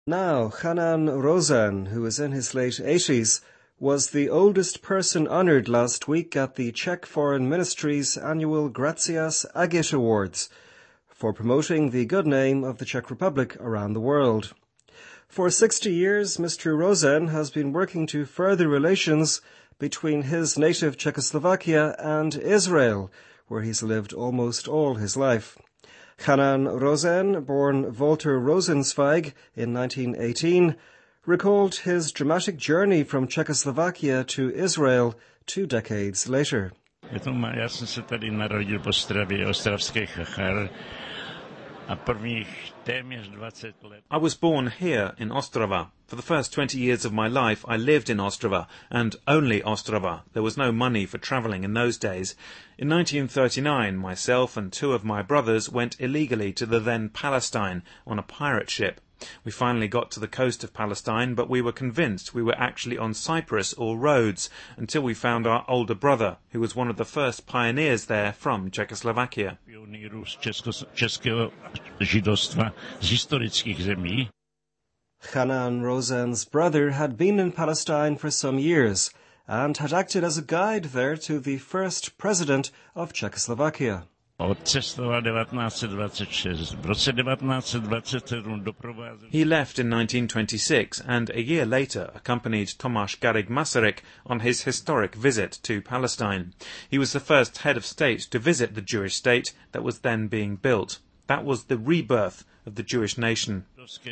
Now, Hanan Rosen, who is in his late 80s, was the oldest person honoured last week at the Czech Foreign Ministry's annual Gracias Agit Awards for promoting the good name of the Czech Republic around the world. For 60 years, Mr. Rosen has been working to further relations between his native Czechoslovakia and Israel, where he's lived almost all his life. Hanan Rosen, born Walter Rosenzweig in 1918, recalled his dramatic journey from Czechoslovakia to Israel 2 decades later. Já jsem se tady narodil v Ostravě, ostravský chachar. I was born here in Ostrava. For the first 20 years of my life, I lived in Ostrava, and only Ostrava. There was no money for travelling in those days. In 1939, myself and 2 of my brothers went illegally to the then Palestine on a pirate ship. We finally got to the coast of Palestine, but we were convinced we were actually on Cyprus or Rhodes until we found our older brother, who was one of the first pioneers there from Czechoslovakia. Hanan Rosen's brother had been in Palestine for some years and had acted as a guide there to the first president of Czechoslovakia. He left in 1926 and a year later accompanied Tomáš Garrigue Masaryk on his historic visit to Palestine. He was the first head of state to visit the Jewish state that was then being built. That was the rebirth of the Jewish nation.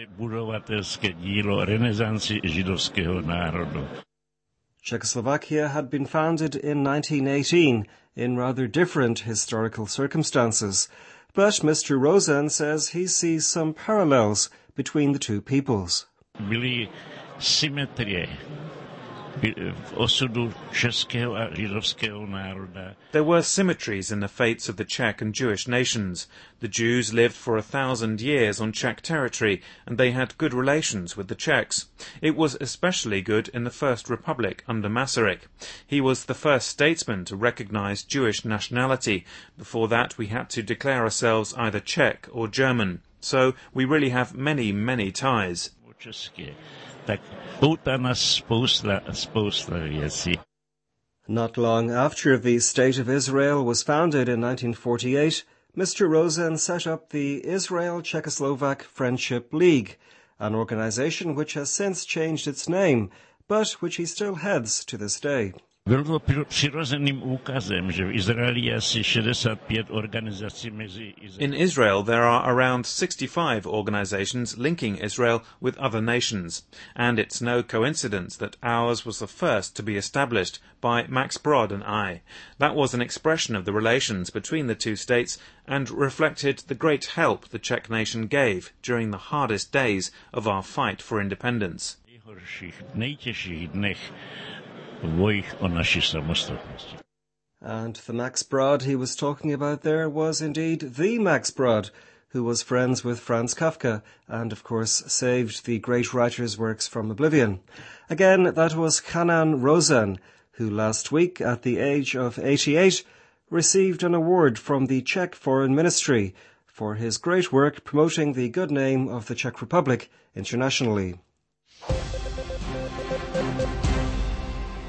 Czechoslovakia had been founded in 1918 in rather different historical circumstances, but Mr. Rosen says he sees some parallels between the two peoples. Byly symetrie v osudu českého a židovského národa. There were symmetries in the fates of the Czech and Jewish nations. The Jews lived for 1,000 years on Czech territory, and they had good relations with the Czechs. It was especially good in the First Republic under Masaryk. He was the first statesman to recognize Jewish nationality. Before that, we had to declare ourselves either Czech or German. So we really have many, many ties. Not long after the State of Israel was founded in 1948, Mr. Rosen set up the Israel-Czechoslovak Friendship League, an organization which has since changed its name, but which he still heads to this day. Bylo to přirozeným úkazem, že v Izraeli je asi 65 organizací mezi In Israel there are around 65 organizations linking Israel with other nations, and it's no coincidence that ours was the first to be established by Max Brod and I. That was an expression of the relations between the two states and reflected the great help the Czech nation gave during the hardest days of our fight for independence. nejtěžších dnech And the Max Brod he was talking about there was indeed the Max Brod, who was friends with Franz Kafka and, of course, saved the great writer's works from oblivion. Again, that was Hanan Rosen, who last week, at the age of 88, received an award from the Czech Foreign Ministry for his great work promoting the good name of the Czech Republic internationally.